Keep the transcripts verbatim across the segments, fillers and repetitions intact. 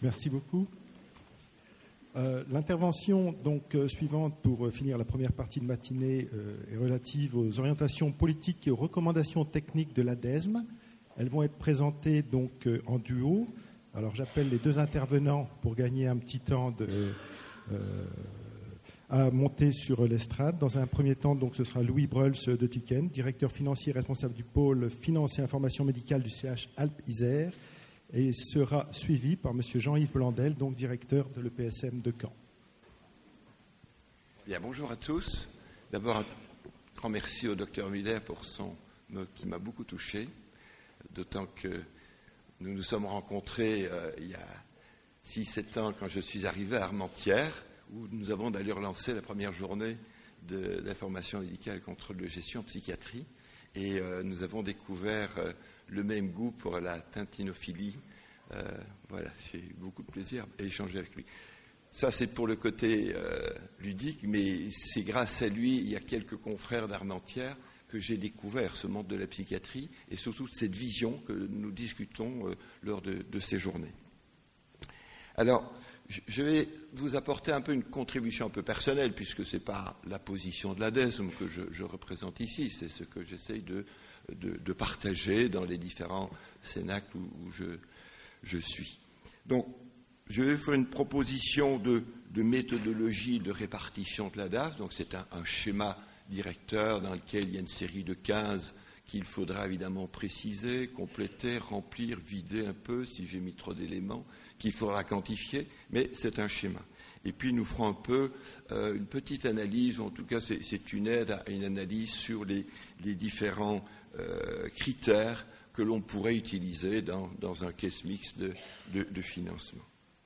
Merci beaucoup. Euh, l'intervention donc euh, suivante pour euh, finir la première partie de matinée euh, est relative aux orientations politiques et aux recommandations techniques de l'A D E S M. Elles vont être présentées donc euh, en duo. Alors j'appelle les deux intervenants pour gagner un petit temps de, euh, à monter sur l'estrade. Dans un premier temps, donc, ce sera Louis Breuls de Ticken, directeur financier responsable du pôle finance et information médicale du C H Alpes-Isère, et sera suivi par M. Jean-Yves Blandel, donc directeur de l'E P S M de Caen. Bien, bonjour à tous. D'abord, un grand merci au docteur Miller pour son mot qui m'a beaucoup touché, d'autant que nous nous sommes rencontrés euh, il y a six sept ans quand je suis arrivé à Armentières, où nous avons d'ailleurs lancé la première journée de, d'information médicale contre le gestion en psychiatrie. Et euh, nous avons découvert euh, le même goût pour la tintinophilie. Euh, voilà, j'ai eu beaucoup de plaisir à échanger avec lui. Ça, c'est pour le côté euh, ludique, mais c'est grâce à lui, il y a quelques confrères d'Armentières, que j'ai découvert ce monde de la psychiatrie et surtout cette vision que nous discutons euh, lors de, de ces journées. Alors, je vais vous apporter un peu une contribution un peu personnelle, puisque ce n'est pas la position de l'A D E S M que je, je représente ici, c'est ce que j'essaye de, de, de partager dans les différents cénacles où, où je, je suis. Donc, je vais faire une proposition de, de méthodologie de répartition de la D A F. Donc, c'est un, un schéma directeur dans lequel il y a une série de quinze qu'il faudra évidemment préciser, compléter, remplir, vider un peu si j'ai mis trop d'éléments, qu'il faudra quantifier, mais c'est un schéma. Et puis nous ferons un peu euh, une petite analyse, ou en tout cas c'est, c'est une aide à une analyse sur les, les différents euh, critères que l'on pourrait utiliser dans, dans un case mix de, de, de financement.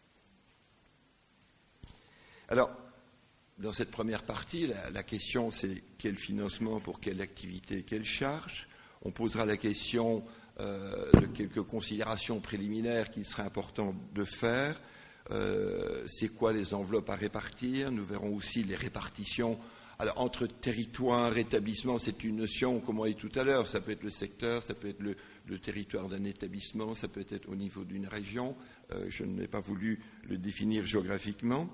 Alors, dans cette première partie, la, la question c'est quel financement pour quelle activité, quelle charge. On posera la question euh, de quelques considérations préliminaires qu'il serait important de faire. Euh, c'est quoi les enveloppes à répartir? Nous verrons aussi les répartitions. Alors, entre territoire, établissement, c'est une notion, comme on a dit tout à l'heure, ça peut être le secteur, ça peut être le, le territoire d'un établissement, ça peut être au niveau d'une région. Euh, je n'ai pas voulu le définir géographiquement.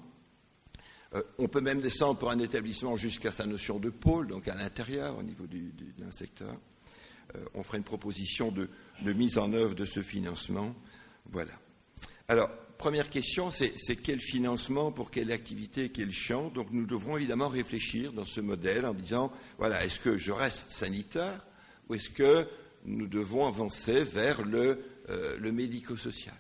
Euh, on peut même descendre pour un établissement jusqu'à sa notion de pôle, donc à l'intérieur, au niveau du, du, d'un secteur. Euh, on fera une proposition de, de mise en œuvre de ce financement. Voilà. Alors, première question, c'est, c'est quel financement pour quelle activité, quel champ? Donc, nous devrons évidemment réfléchir dans ce modèle en disant, voilà, est-ce que je reste sanitaire ou est-ce que nous devons avancer vers le, euh, le médico-social?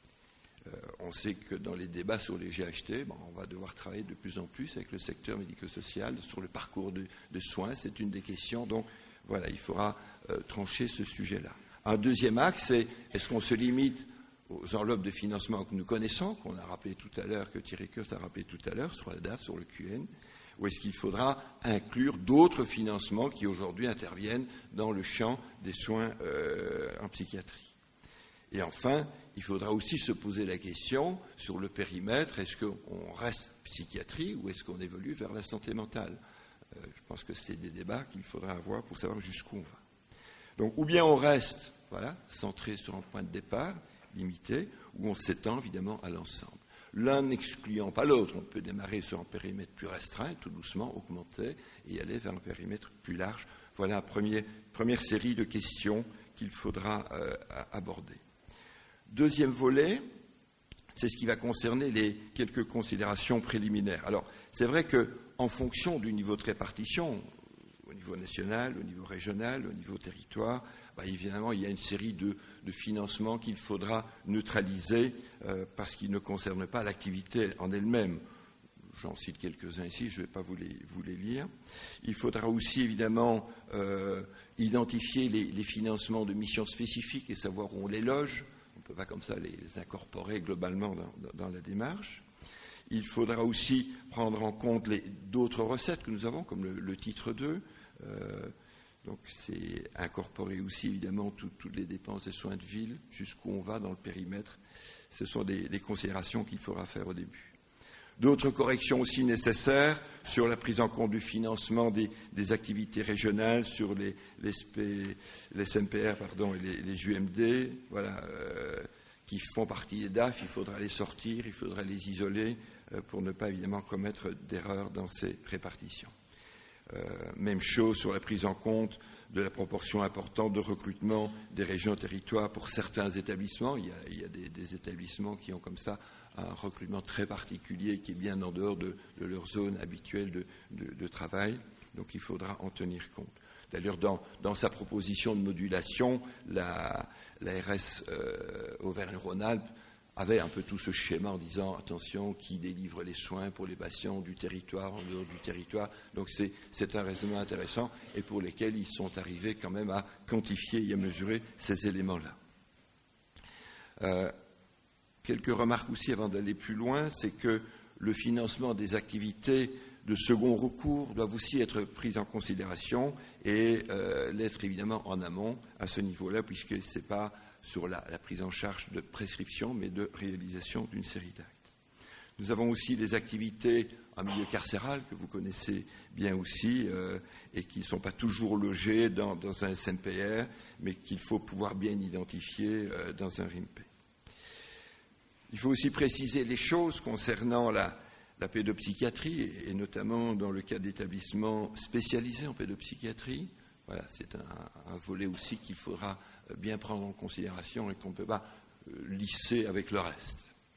Euh, on sait que dans les débats sur les G H T, bon, on va devoir travailler de plus en plus avec le secteur médico-social sur le parcours de, de soins. C'est une des questions. Donc, voilà, il faudra euh, trancher ce sujet-là. Un deuxième axe, c'est est-ce qu'on se limite aux enveloppes de financement que nous connaissons, qu'on a rappelé tout à l'heure, que Thierry Coste a rappelé tout à l'heure, sur la D A F, sur le Q N, ou est-ce qu'il faudra inclure d'autres financements qui aujourd'hui interviennent dans le champ des soins euh, en psychiatrie? Et enfin, il faudra aussi se poser la question sur le périmètre, est-ce qu'on reste psychiatrie ou est-ce qu'on évolue vers la santé mentale? euh, Je pense que c'est des débats qu'il faudra avoir pour savoir jusqu'où on va. Donc, ou bien on reste voilà, centré sur un point de départ, limité, ou on s'étend évidemment à l'ensemble. L'un n'excluant pas l'autre. On peut démarrer sur un périmètre plus restreint, tout doucement, augmenter et aller vers un périmètre plus large. Voilà la première, première série de questions qu'il faudra euh, aborder. Deuxième volet, c'est ce qui va concerner les quelques considérations préliminaires. Alors, c'est vrai qu'en fonction du niveau de répartition, au niveau national, au niveau régional, au niveau territoire, bah, évidemment, il y a une série de, de financements qu'il faudra neutraliser euh, parce qu'ils ne concernent pas l'activité en elle-même. J'en cite quelques-uns ici, je ne vais pas vous les, vous les lire. Il faudra aussi, évidemment, euh, identifier les, les financements de missions spécifiques et savoir où on les loge. On ne peut pas comme ça les incorporer globalement dans, dans la démarche. Il faudra aussi prendre en compte les, d'autres recettes que nous avons, comme le, le titre deux. Euh, donc, c'est incorporer aussi, évidemment, tout, toutes les dépenses des soins de ville, jusqu'où on va dans le périmètre. Ce sont des, des considérations qu'il faudra faire au début. D'autres corrections aussi nécessaires sur la prise en compte du financement des, des activités régionales, sur les, les, S P, les S M P R pardon, et les, les U M D, voilà, euh, qui font partie des D A F, il faudra les sortir, il faudra les isoler euh, pour ne pas évidemment commettre d'erreurs dans ces répartitions. Euh, même chose sur la prise en compte de la proportion importante de recrutement des régions territoires pour certains établissements. Il y a, il y a des, des établissements qui ont comme ça un recrutement très particulier qui est bien en dehors de, de leur zone habituelle de, de, de travail. Donc il faudra en tenir compte. D'ailleurs, dans, dans sa proposition de modulation, la, la R S euh, Auvergne-Rhône-Alpes avait un peu tout ce schéma en disant attention, qui délivre les soins pour les patients du territoire, en dehors du territoire. Donc c'est, c'est un raisonnement intéressant et pour lesquels ils sont arrivés quand même à quantifier et à mesurer ces éléments-là. Euh, quelques remarques aussi avant d'aller plus loin, c'est que le financement des activités de second recours doivent aussi être prises en considération et euh, l'être évidemment en amont à ce niveau-là, puisque ce n'est pas sur la, la prise en charge de prescription, mais de réalisation d'une série d'actes. Nous avons aussi des activités en milieu carcéral, que vous connaissez bien aussi, euh, et qui ne sont pas toujours logées dans, dans un S M P R, mais qu'il faut pouvoir bien identifier euh, dans un R I M P. Il faut aussi préciser les choses concernant la, la pédopsychiatrie, et, et notamment dans le cas d'établissements spécialisés en pédopsychiatrie. Voilà, c'est un, un volet aussi qu'il faudra bien prendre en considération et qu'on ne peut pas lisser avec le reste.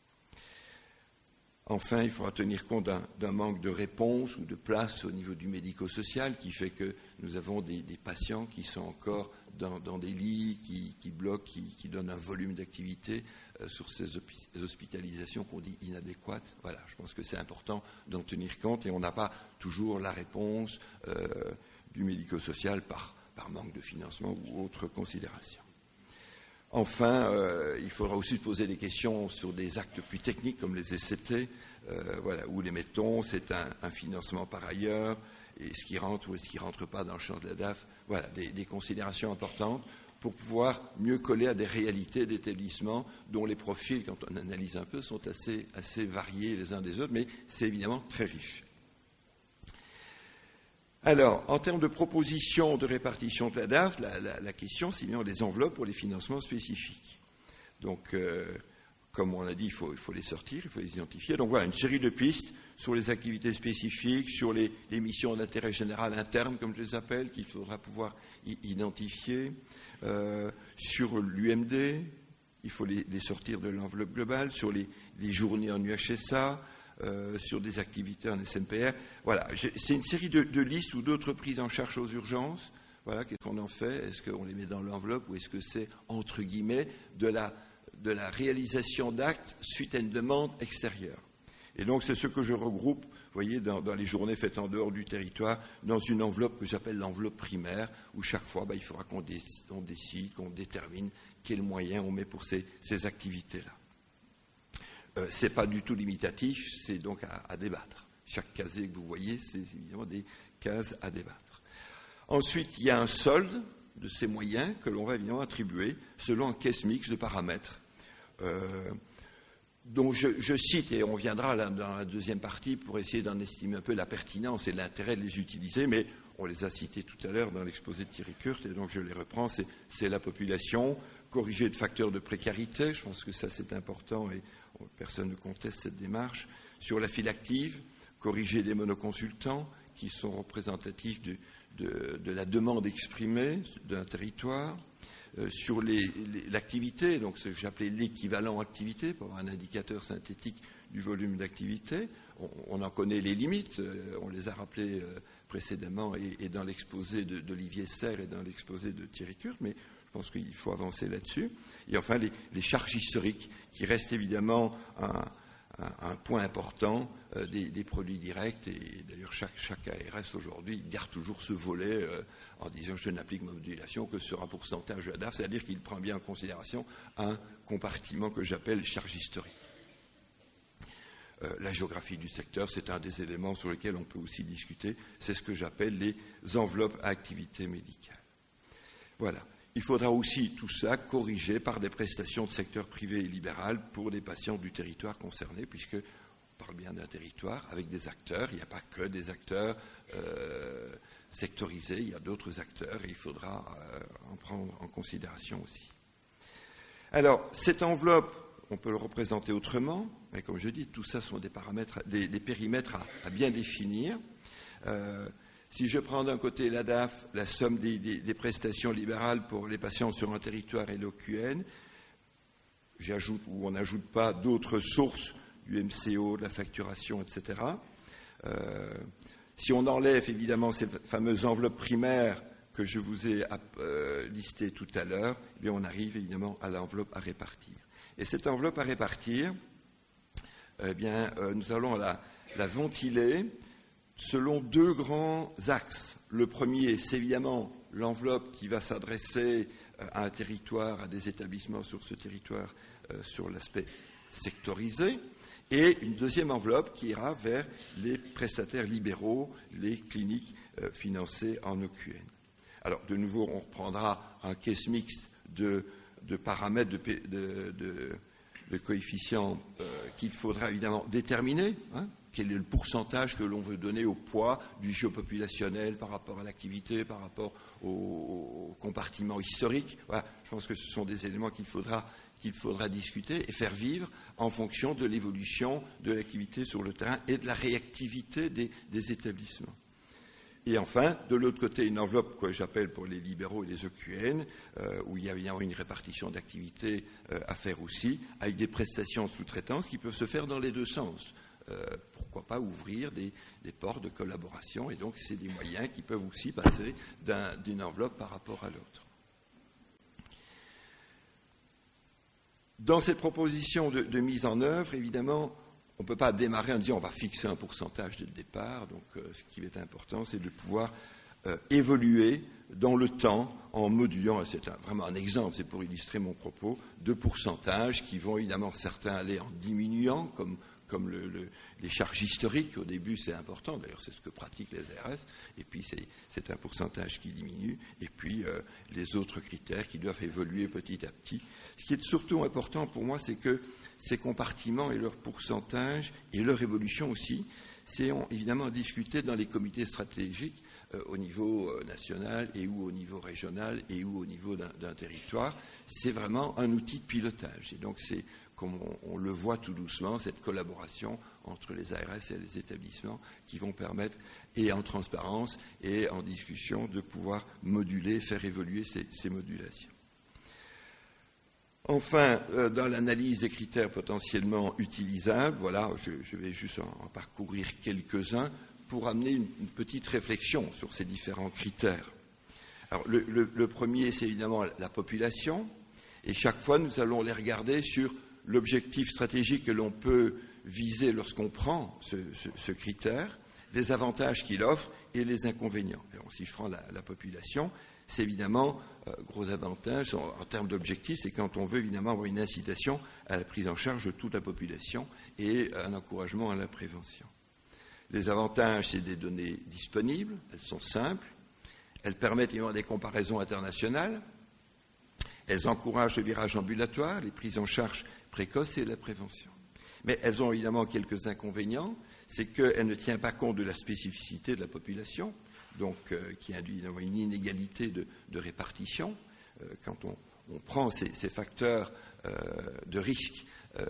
Enfin, il faudra tenir compte d'un, d'un manque de réponse ou de place au niveau du médico-social qui fait que nous avons des, des patients qui sont encore dans, dans des lits, qui, qui bloquent, qui, qui donnent un volume d'activité euh, sur ces hospitalisations qu'on dit inadéquates. Voilà, je pense que c'est important d'en tenir compte et on n'a pas toujours la réponse euh, du médico-social par, par manque de financement ou autre considération. Enfin, euh, il faudra aussi se poser des questions sur des actes plus techniques comme les E C T, euh, voilà, où les mettons, c'est un, un financement par ailleurs, est-ce qu'il rentre ou est-ce qu'il ne rentre pas dans le champ de la D A F, voilà, des, des considérations importantes pour pouvoir mieux coller à des réalités d'établissements dont les profils, quand on analyse un peu, sont assez, assez variés les uns des autres, mais c'est évidemment très riche. Alors, en termes de propositions de répartition de la D A F, la, la, la question, c'est bien les enveloppes pour les financements spécifiques. Donc, euh, comme on a dit, il faut, il faut les sortir, il faut les identifier. Donc voilà, une série de pistes sur les activités spécifiques, sur les, les missions d'intérêt général interne, comme je les appelle, qu'il faudra pouvoir i- identifier, euh, sur l'U M D, il faut les, les sortir de l'enveloppe globale, sur les, les journées en U H S A, Euh, sur des activités en S M P R. Voilà, c'est une série de, de listes ou d'autres prises en charge aux urgences. Voilà, qu'est-ce qu'on en fait? Est-ce qu'on les met dans l'enveloppe ou est-ce que c'est, entre guillemets, de la, de la réalisation d'actes suite à une demande extérieure? Et donc, c'est ce que je regroupe, vous voyez, dans, dans les journées faites en dehors du territoire, dans une enveloppe que j'appelle l'enveloppe primaire, où chaque fois, ben, il faudra qu'on dé, on décide, qu'on détermine quels moyens on met pour ces, ces activités-là. Euh, ce n'est pas du tout limitatif, c'est donc à, à débattre. Chaque casier que vous voyez, c'est évidemment des cases à débattre. Ensuite, il y a un solde de ces moyens que l'on va évidemment attribuer selon un caisse mixte de paramètres. Euh, dont je, je cite, et on viendra là, dans la deuxième partie pour essayer d'en estimer un peu la pertinence et l'intérêt de les utiliser, mais on les a cités tout à l'heure dans l'exposé de Thierry Kurt, et donc je les reprends, c'est, c'est la population, corrigée de facteurs de précarité, je pense que ça c'est important et personne ne conteste cette démarche, sur la file active, corriger des monoconsultants qui sont représentatifs de, de, de la demande exprimée d'un territoire, euh, sur les, les, l'activité, donc ce que j'appelais l'équivalent activité, pour avoir un indicateur synthétique du volume d'activité. On, on en connaît les limites, euh, on les a rappelées euh, précédemment et, et dans l'exposé de, d'Olivier Serre et dans l'exposé de Thierry Kurt, mais je pense qu'il faut avancer là-dessus. Et enfin, les, les charges historiques, qui restent évidemment un, un, un point important euh, des, des produits directs. Et d'ailleurs, chaque, chaque A R S aujourd'hui garde toujours ce volet euh, en disant je n'applique ma modulation que sur un pourcentage de la D A F, c'est-à-dire qu'il prend bien en considération un compartiment que j'appelle charge historique. Euh, la géographie du secteur, c'est un des éléments sur lesquels on peut aussi discuter. C'est ce que j'appelle les enveloppes à activité médicale. Voilà. Il faudra aussi tout ça corriger par des prestations de secteur privé et libéral pour les patients du territoire concerné, puisque on parle bien d'un territoire avec des acteurs. Il n'y a pas que des acteurs euh, sectorisés, il y a d'autres acteurs et il faudra euh, en prendre en considération aussi. Alors, cette enveloppe on peut le représenter autrement, mais comme je dis, tout ça sont des paramètres, des, des périmètres à, à bien définir. Euh, si je prends d'un côté l'A D A F, la somme des, des, des prestations libérales pour les patients sur un territoire et l'O Q N, j'ajoute ou on n'ajoute pas d'autres sources du M C O, de la facturation, et cetera. Euh, si on enlève évidemment ces fameuses enveloppes primaires que je vous ai euh, listées tout à l'heure, eh bien on arrive évidemment à l'enveloppe à répartir. Et cette enveloppe à répartir, eh bien, euh, nous allons la, la ventiler selon deux grands axes. Le premier, c'est évidemment l'enveloppe qui va s'adresser euh, à un territoire, à des établissements sur ce territoire, euh, sur l'aspect sectorisé, et une deuxième enveloppe qui ira vers les prestataires libéraux, les cliniques euh, financées en O Q N. Alors, de nouveau, on reprendra un case mixte de, de paramètres, de, de, de, de coefficients euh, qu'il faudra évidemment déterminer. Hein, quel est le pourcentage que l'on veut donner au poids du géopopulationnel par rapport à l'activité, par rapport au, au compartiment historique. Voilà, je pense que ce sont des éléments qu'il faudra, qu'il faudra discuter et faire vivre en fonction de l'évolution de l'activité sur le terrain et de la réactivité des, des établissements. Et enfin, de l'autre côté, une enveloppe que j'appelle pour les libéraux et les O Q N, euh, où il y a évidemment une répartition d'activités euh, à faire aussi, avec des prestations de sous-traitance qui peuvent se faire dans les deux sens. Euh, pourquoi pas ouvrir des, des ports de collaboration, et donc c'est des moyens qui peuvent aussi passer d'un, d'une enveloppe par rapport à l'autre. Dans cette proposition de, de mise en œuvre, évidemment, on ne peut pas démarrer en disant on va fixer un pourcentage dès le départ. Donc, euh, ce qui est important, c'est de pouvoir euh, évoluer dans le temps en modulant, c'est un, vraiment un exemple, c'est pour illustrer mon propos, de pourcentages qui vont évidemment certains aller en diminuant, comme, comme le, le, les charges historiques. Au début, c'est important, d'ailleurs, c'est ce que pratiquent les A R S, et puis c'est, c'est un pourcentage qui diminue, et puis euh, les autres critères qui doivent évoluer petit à petit. Ce qui est surtout important pour moi, c'est que ces compartiments et leur pourcentage et leur évolution aussi, c'est évidemment discuté dans les comités stratégiques euh, au niveau euh, national et ou au niveau régional et ou au niveau d'un, d'un territoire. C'est vraiment un outil de pilotage. Et donc c'est, comme on, on le voit tout doucement, cette collaboration entre les A R S et les établissements qui vont permettre, et en transparence et en discussion, de pouvoir moduler, faire évoluer ces, ces modulations. Enfin, euh, dans l'analyse des critères potentiellement utilisables, voilà, je, je vais juste en, en parcourir quelques-uns pour amener une, une petite réflexion sur ces différents critères. Alors, le, le, le premier, c'est évidemment la population, et chaque fois, nous allons les regarder sur l'objectif stratégique que l'on peut viser lorsqu'on prend ce, ce, ce critère, les avantages qu'il offre et les inconvénients. Alors, si je prends la, la population, c'est évidemment euh, gros avantage en, en termes d'objectifs, c'est quand on veut évidemment avoir une incitation à la prise en charge de toute la population et un encouragement à la prévention. Les avantages, c'est des données disponibles, elles sont simples, elles permettent évidemment des comparaisons internationales, elles encouragent le virage ambulatoire, les prises en charge précoces et la prévention. Mais elles ont évidemment quelques inconvénients, c'est qu'elles ne tiennent pas compte de la spécificité de la population, donc euh, qui induit une inégalité de, de répartition. Euh, quand on, on prend ces, ces facteurs euh, de risque euh,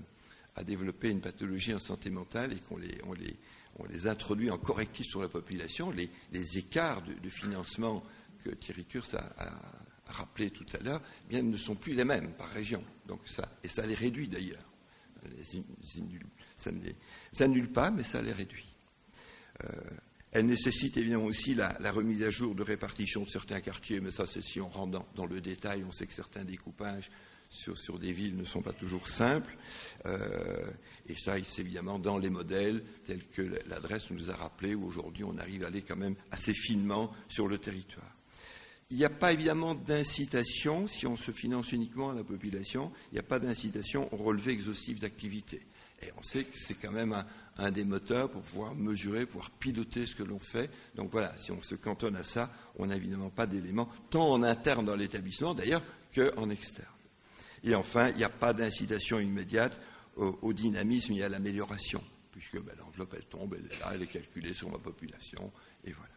à développer une pathologie en santé mentale et qu'on les, on les, on les introduit en correctif sur la population, les, les écarts de, de financement que Thierry Kurz a, a, a rappelé tout à l'heure, eh bien, ne sont plus les mêmes par région. Donc ça, et ça les réduit d'ailleurs. Les, ça ne les annule pas, mais ça les réduit. Euh, Elle nécessite évidemment aussi la, la remise à jour de répartition de certains quartiers, mais ça, c'est si on rentre dans, dans le détail, on sait que certains découpages sur, sur des villes ne sont pas toujours simples. Euh, et ça, c'est évidemment dans les modèles tels que l'adresse nous a rappelé, où aujourd'hui on arrive à aller quand même assez finement sur le territoire. Il n'y a pas évidemment d'incitation, si on se finance uniquement à la population, il n'y a pas d'incitation au relevé exhaustif d'activité. Et on sait que c'est quand même un, un des moteurs pour pouvoir mesurer, pouvoir piloter ce que l'on fait. Donc voilà, si on se cantonne à ça, on n'a évidemment pas d'éléments, tant en interne dans l'établissement d'ailleurs, qu'en externe. Et enfin, il n'y a pas d'incitation immédiate au, au dynamisme et à l'amélioration, puisque ben, l'enveloppe, elle tombe, elle est là, elle est calculée sur ma population, et voilà.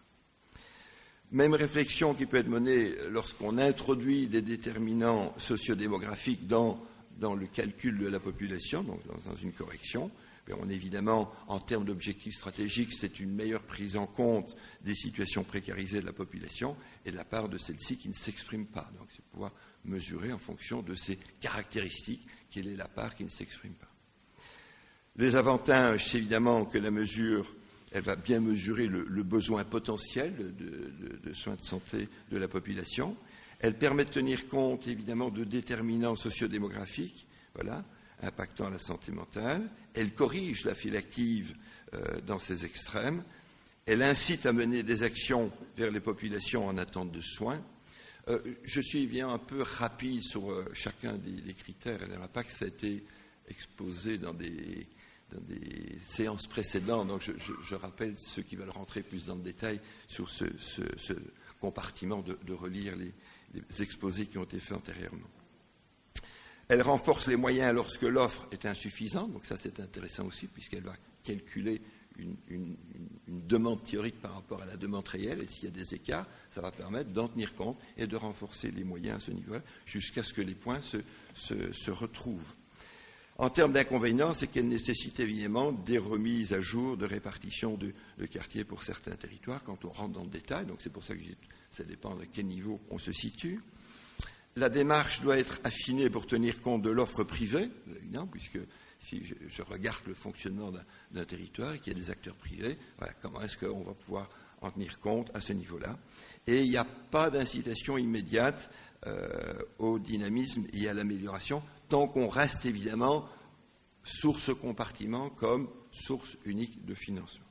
Même réflexion qui peut être menée lorsqu'on introduit des déterminants sociodémographiques dans dans le calcul de la population, donc dans une correction. Mais on, évidemment, en termes d'objectifs stratégiques, c'est une meilleure prise en compte des situations précarisées de la population et de la part de celle-ci qui ne s'exprime pas. Donc, c'est pouvoir mesurer en fonction de ses caractéristiques quelle est la part qui ne s'exprime pas. Les avantages, c'est évidemment que la mesure, elle va bien mesurer le, le besoin potentiel de, de, de soins de santé de la population. Elle permet de tenir compte, évidemment, de déterminants sociodémographiques, voilà, impactant la santé mentale. Elle corrige la file active euh, dans ses extrêmes. Elle incite à mener des actions vers les populations en attente de soins. Euh, je suis évidemment un peu rapide sur euh, chacun des, des critères. Elle n'ira pas que ça a été exposé dans des, dans des séances précédentes. Donc je, je, je rappelle ceux qui veulent rentrer plus dans le détail sur ce, ce, ce compartiment de, de relire les, les exposés qui ont été faits antérieurement. Elle renforce les moyens lorsque l'offre est insuffisante, donc ça c'est intéressant aussi puisqu'elle va calculer une, une, une demande théorique par rapport à la demande réelle et s'il y a des écarts, ça va permettre d'en tenir compte et de renforcer les moyens à ce niveau jusqu'à ce que les points se, se, se retrouvent. En termes d'inconvénients, c'est qu'elle nécessite évidemment des remises à jour de répartition de, de quartiers pour certains territoires quand on rentre dans le détail, donc c'est pour ça que j'ai, ça dépend de quel niveau on se situe. La démarche doit être affinée pour tenir compte de l'offre privée, évidemment, puisque si je, je regarde le fonctionnement d'un, d'un territoire et qu'il y a des acteurs privés, voilà, comment est-ce qu'on va pouvoir en tenir compte à ce niveau-là? Et il n'y a pas d'incitation immédiate euh, au dynamisme et à l'amélioration, tant qu'on reste évidemment sur ce compartiment comme source unique de financement.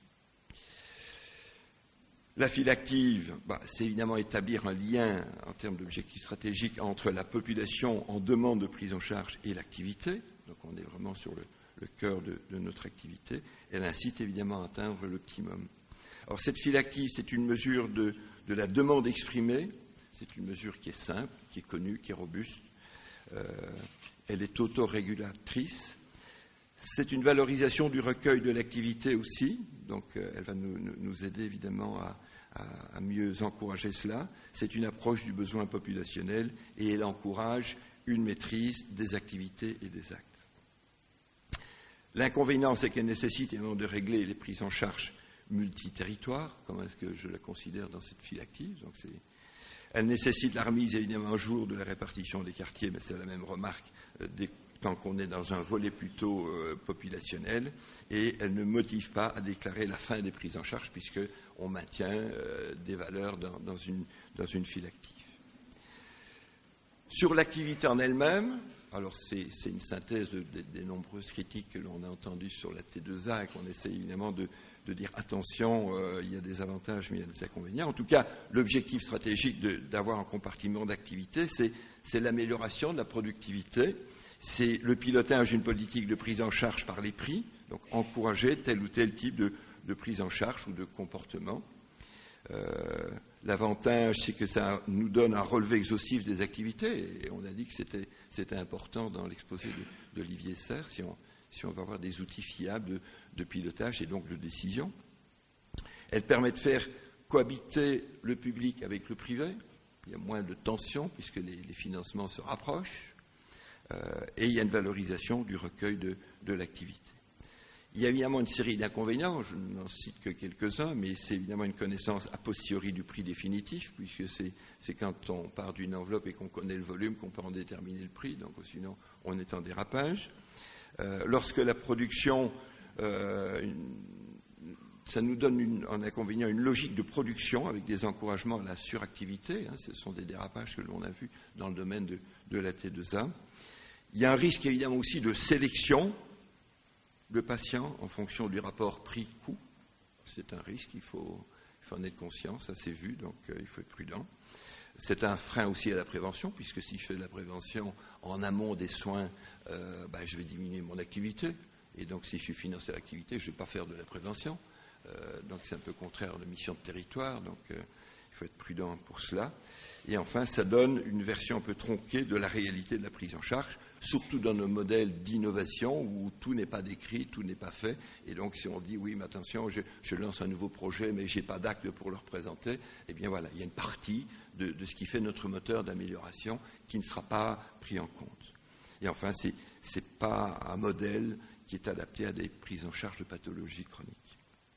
La file active, bah, c'est évidemment établir un lien en termes d'objectifs stratégiques entre la population en demande de prise en charge et l'activité. Donc on est vraiment sur le, le cœur de, de notre activité. Elle incite évidemment à atteindre l'optimum. Alors cette file active, c'est une mesure de, de la demande exprimée. C'est une mesure qui est simple, qui est connue, qui est robuste. Euh, elle est autorégulatrice. C'est une valorisation du recueil de l'activité aussi, donc euh, elle va nous, nous aider évidemment à, à, à mieux encourager cela. C'est une approche du besoin populationnel et elle encourage une maîtrise des activités et des actes. L'inconvénient, c'est qu'elle nécessite évidemment de régler les prises en charge multiterritoires, comme est-ce que je la considère dans cette file active. Donc c'est... Elle nécessite la remise évidemment un jour de la répartition des quartiers, mais c'est la même remarque euh, des tant qu'on est dans un volet plutôt euh, populationnel, et elle ne motive pas à déclarer la fin des prises en charge, puisqu'on maintient euh, des valeurs dans, dans, une, dans une file active. Sur l'activité en elle-même, alors c'est, c'est une synthèse de, de, des nombreuses critiques que l'on a entendues sur la T deux A, et qu'on essaie évidemment de, de dire attention, euh, il y a des avantages, mais il y a des inconvénients. En tout cas, l'objectif stratégique de, d'avoir un compartiment d'activité, c'est, c'est l'amélioration de la productivité. C'est le pilotage d'une politique de prise en charge par les prix, donc encourager tel ou tel type de, de prise en charge ou de comportement. Euh, l'avantage, c'est que ça nous donne un relevé exhaustif des activités, et on a dit que c'était, c'était important dans l'exposé de, d'Olivier Serre, si on, si on va avoir des outils fiables de, de pilotage et donc de décision. Elle permet de faire cohabiter le public avec le privé. Il y a moins de tensions puisque les, les financements se rapprochent. Euh, et il y a une valorisation du recueil de, de l'activité. Il y a évidemment une série d'inconvénients, je n'en cite que quelques-uns, mais c'est évidemment une connaissance a posteriori du prix définitif, puisque c'est, c'est quand on part d'une enveloppe et qu'on connaît le volume qu'on peut en déterminer le prix, donc sinon on est en dérapage. Euh, lorsque la production, euh, une, ça nous donne une, un inconvénient, une logique de production avec des encouragements à la suractivité, hein, ce sont des dérapages que l'on a vus dans le domaine de, de la T deux A. Il y a un risque évidemment aussi de sélection de patients en fonction du rapport prix-coût. C'est un risque, il faut, il faut en être conscient, ça c'est vu, donc euh, il faut être prudent. C'est un frein aussi à la prévention, puisque si je fais de la prévention en amont des soins, euh, ben, je vais diminuer mon activité. Et donc si je suis financé à l'activité, je ne vais pas faire de la prévention. Euh, donc c'est un peu contraire à la mission de territoire, donc euh, il faut être prudent pour cela. Et enfin, ça donne une version un peu tronquée de la réalité de la prise en charge, surtout dans nos modèles d'innovation où tout n'est pas décrit, tout n'est pas fait. Et donc, si on dit, oui, mais attention, je, je lance un nouveau projet, mais je n'ai pas d'acte pour le représenter, eh bien voilà, il y a une partie de, de ce qui fait notre moteur d'amélioration qui ne sera pas pris en compte. Et enfin, ce n'est pas un modèle qui est adapté à des prises en charge de pathologies chroniques.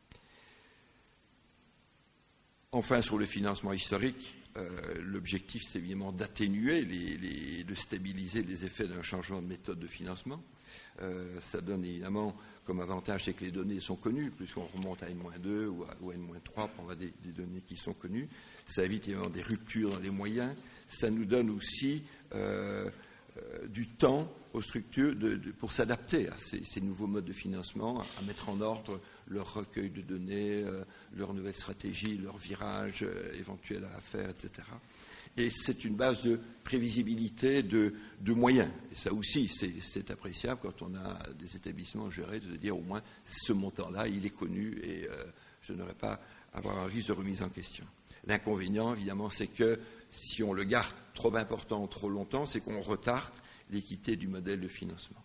Enfin, sur le financement historique, euh, l'objectif, c'est évidemment d'atténuer, les, les, de stabiliser les effets d'un changement de méthode de financement. Euh, ça donne évidemment comme avantage, c'est que les données sont connues, puisqu'on remonte à N moins deux ou à, ou à N moins trois, on a des, des données qui sont connues. Ça évite évidemment des ruptures dans les moyens. Ça nous donne aussi euh, euh, du temps aux structures de, de, pour s'adapter à ces, ces nouveaux modes de financement, à, à mettre en ordre leur recueil de données, euh, leurs nouvelles stratégies, leurs virages euh, éventuels à faire, et cetera. Et c'est une base de prévisibilité de, de moyens. Et ça aussi, c'est, c'est appréciable quand on a des établissements gérés, de se dire au moins ce montant-là, il est connu et euh, je n'aurais pas à avoir un risque de remise en question. L'inconvénient, évidemment, c'est que si on le garde trop important trop longtemps, c'est qu'on retarde l'équité du modèle de financement.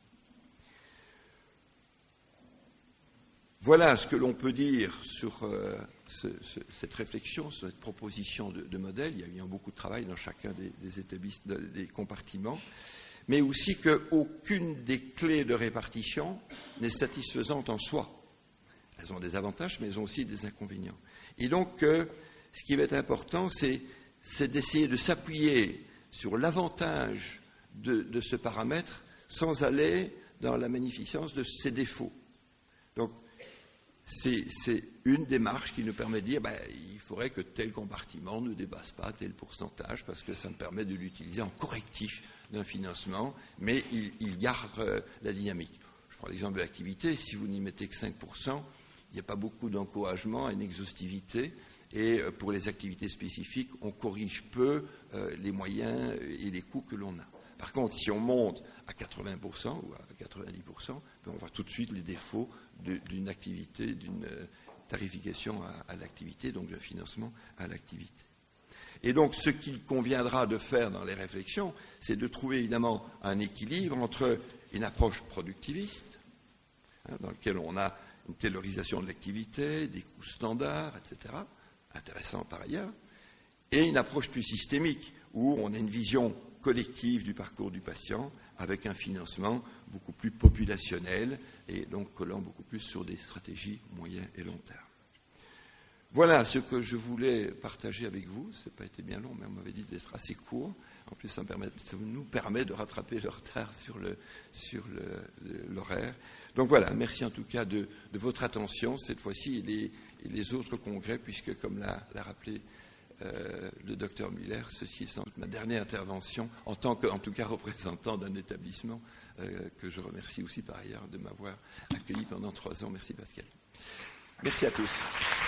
Voilà ce que l'on peut dire sur euh, ce, ce, cette réflexion, sur cette proposition de, de modèle. Il y a eu beaucoup de travail dans chacun des, des établissements, des compartiments, mais aussi qu'aucune des clés de répartition n'est satisfaisante en soi. Elles ont des avantages, mais elles ont aussi des inconvénients. Et donc, euh, ce qui va être important, c'est, c'est d'essayer de s'appuyer sur l'avantage de, de ce paramètre sans aller dans la magnificence de ses défauts. Donc, C'est, c'est une démarche qui nous permet de dire ben, il faudrait que tel compartiment ne dépasse pas tel pourcentage parce que ça me permet de l'utiliser en correctif d'un financement, mais il, il garde euh, la dynamique. Je prends l'exemple de l'activité. Si vous n'y mettez que cinq pour cent, il n'y a pas beaucoup d'encouragement à une exhaustivité. Et euh, pour les activités spécifiques, on corrige peu euh, les moyens et les coûts que l'on a. Par contre, si on monte à quatre-vingts pour cent ou à quatre-vingt-dix pour cent, ben on voit tout de suite les défauts de, d'une activité, d'une tarification à, à l'activité, donc d'un financement à l'activité. Et donc, ce qu'il conviendra de faire dans les réflexions, c'est de trouver évidemment un équilibre entre une approche productiviste, hein, dans laquelle on a une taylorisation de l'activité, des coûts standards, et cetera, intéressant par ailleurs, et une approche plus systémique, où on a une vision collective du parcours du patient avec un financement beaucoup plus populationnel et donc collant beaucoup plus sur des stratégies moyen et long terme. Voilà ce que je voulais partager avec vous. Ça n'a pas été bien long, mais on m'avait dit d'être assez court. En plus, ça, me permet, ça nous permet de rattraper le retard sur, le, sur le, le, l'horaire. Donc voilà, merci en tout cas de, de votre attention cette fois-ci et les, et les autres congrès, puisque comme l'a, l'a rappelé Euh, le docteur Muller, ceci est sans doute ma dernière intervention en tant que, en tout cas, représentant d'un établissement euh, que je remercie aussi par ailleurs de m'avoir accueilli pendant trois ans. Merci Pascal. Merci à tous.